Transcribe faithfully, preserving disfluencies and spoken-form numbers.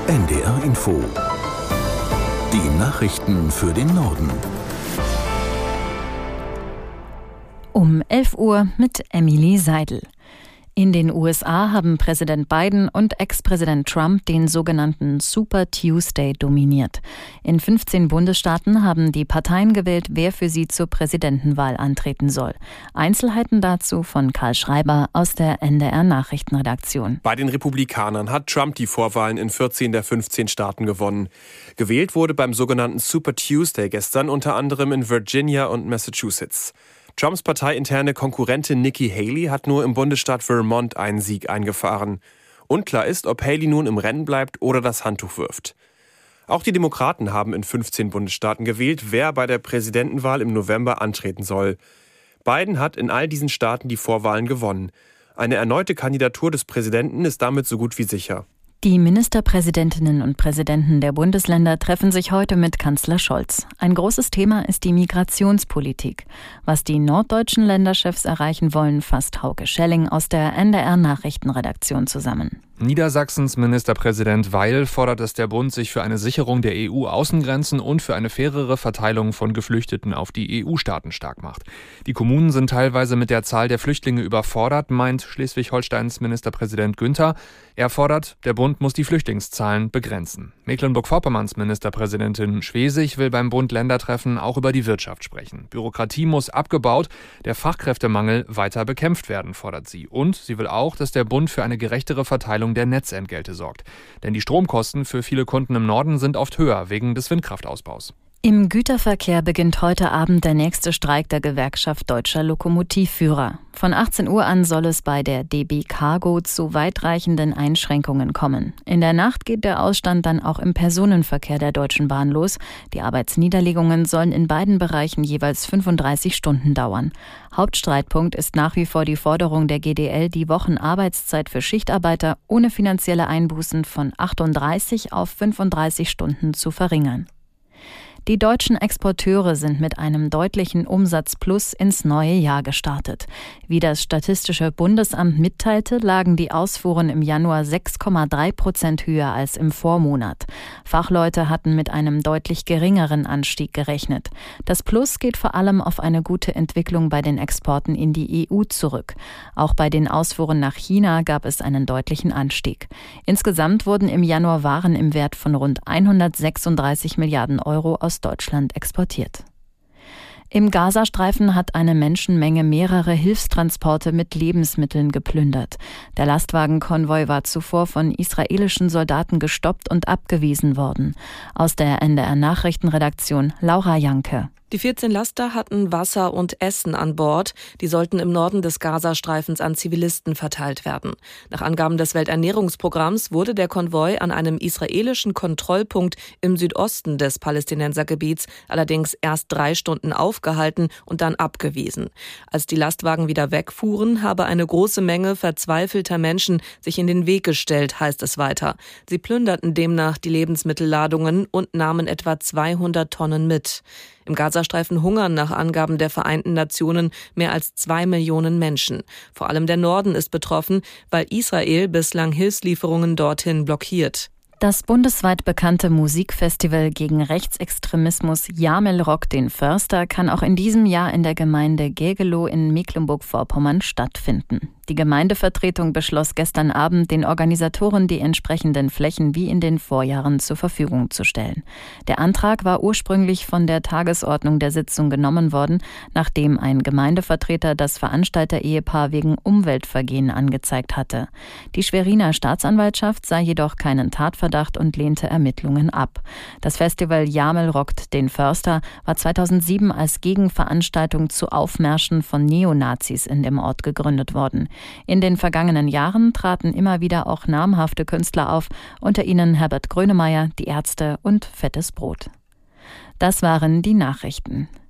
N D R Info. Die Nachrichten für den Norden. Um elf Uhr mit Emily Seidel. In den U S A haben Präsident Biden und Ex-Präsident Trump den sogenannten Super Tuesday dominiert. In fünfzehn Bundesstaaten haben die Parteien gewählt, wer für sie zur Präsidentenwahl antreten soll. Einzelheiten dazu von Karl Schreiber aus der N D R-Nachrichtenredaktion. Bei den Republikanern hat Trump die Vorwahlen in vierzehn der fünfzehn Staaten gewonnen. Gewählt wurde beim sogenannten Super Tuesday gestern unter anderem in Virginia und Massachusetts. Trumps parteiinterne Konkurrentin Nikki Haley hat nur im Bundesstaat Vermont einen Sieg eingefahren. Unklar ist, ob Haley nun im Rennen bleibt oder das Handtuch wirft. Auch die Demokraten haben in fünfzehn Bundesstaaten gewählt, wer bei der Präsidentenwahl im November antreten soll. Biden hat in all diesen Staaten die Vorwahlen gewonnen. Eine erneute Kandidatur des Präsidenten ist damit so gut wie sicher. Die Ministerpräsidentinnen und Präsidenten der Bundesländer treffen sich heute mit Kanzler Scholz. Ein großes Thema ist die Migrationspolitik. Was die norddeutschen Länderchefs erreichen wollen, fasst Hauke Schelling aus der N D R-Nachrichtenredaktion zusammen. Niedersachsens Ministerpräsident Weil fordert, dass der Bund sich für eine Sicherung der E U-Außengrenzen und für eine fairere Verteilung von Geflüchteten auf die E U-Staaten stark macht. Die Kommunen sind teilweise mit der Zahl der Flüchtlinge überfordert, meint Schleswig-Holsteins Ministerpräsident Günther. Er fordert, der Bund muss die Flüchtlingszahlen begrenzen. Mecklenburg-Vorpommerns Ministerpräsidentin Schwesig will beim Bund-Länder-Treffen auch über die Wirtschaft sprechen. Bürokratie muss abgebaut, der Fachkräftemangel weiter bekämpft werden, fordert sie. Und sie will auch, dass der Bund für eine gerechtere Verteilung der Netzentgelte sorgt. Denn die Stromkosten für viele Kunden im Norden sind oft höher wegen des Windkraftausbaus. Im Güterverkehr beginnt heute Abend der nächste Streik der Gewerkschaft Deutscher Lokomotivführer. Von achtzehn Uhr an soll es bei der D B Cargo zu weitreichenden Einschränkungen kommen. In der Nacht geht der Ausstand dann auch im Personenverkehr der Deutschen Bahn los. Die Arbeitsniederlegungen sollen in beiden Bereichen jeweils fünfunddreißig Stunden dauern. Hauptstreitpunkt ist nach wie vor die Forderung der G D L, die Wochenarbeitszeit für Schichtarbeiter ohne finanzielle Einbußen von achtunddreißig auf fünfunddreißig Stunden zu verringern. Die deutschen Exporteure sind mit einem deutlichen Umsatzplus ins neue Jahr gestartet. Wie das Statistische Bundesamt mitteilte, lagen die Ausfuhren im Januar sechs Komma drei Prozent höher als im Vormonat. Fachleute hatten mit einem deutlich geringeren Anstieg gerechnet. Das Plus geht vor allem auf eine gute Entwicklung bei den Exporten in die E U zurück. Auch bei den Ausfuhren nach China gab es einen deutlichen Anstieg. Insgesamt wurden im Januar Waren im Wert von rund hundertsechsunddreißig Milliarden Euro aus Deutschland exportiert. Im Gazastreifen hat eine Menschenmenge mehrere Hilfstransporte mit Lebensmitteln geplündert. Der Lastwagenkonvoi war zuvor von israelischen Soldaten gestoppt und abgewiesen worden. Aus der N D R-Nachrichtenredaktion Laura Janke. Die vierzehn Laster hatten Wasser und Essen an Bord. Die sollten im Norden des Gazastreifens an Zivilisten verteilt werden. Nach Angaben des Welternährungsprogramms wurde der Konvoi an einem israelischen Kontrollpunkt im Südosten des Palästinensergebiets allerdings erst drei Stunden aufgehalten und dann abgewiesen. Als die Lastwagen wieder wegfuhren, habe eine große Menge verzweifelter Menschen sich in den Weg gestellt, heißt es weiter. Sie plünderten demnach die Lebensmittelladungen und nahmen etwa zweihundert Tonnen mit. Im Gazastreifen hungern nach Angaben der Vereinten Nationen mehr als zwei Millionen Menschen. Vor allem der Norden ist betroffen, weil Israel bislang Hilfslieferungen dorthin blockiert. Das bundesweit bekannte Musikfestival gegen Rechtsextremismus Jamel rockt den Förster kann auch in diesem Jahr in der Gemeinde Gägelow in Mecklenburg-Vorpommern stattfinden. Die Gemeindevertretung beschloss gestern Abend, den Organisatoren die entsprechenden Flächen wie in den Vorjahren zur Verfügung zu stellen. Der Antrag war ursprünglich von der Tagesordnung der Sitzung genommen worden, nachdem ein Gemeindevertreter das Veranstalter-Ehepaar wegen Umweltvergehen angezeigt hatte. Die Schweriner Staatsanwaltschaft sah jedoch keinen Tatverdacht und lehnte Ermittlungen ab. Das Festival Jamel rockt den Förster war zweitausendsieben als Gegenveranstaltung zu Aufmärschen von Neonazis in dem Ort gegründet worden. In den vergangenen Jahren traten immer wieder auch namhafte Künstler auf, unter ihnen Herbert Grönemeyer, die Ärzte und Fettes Brot. Das waren die Nachrichten.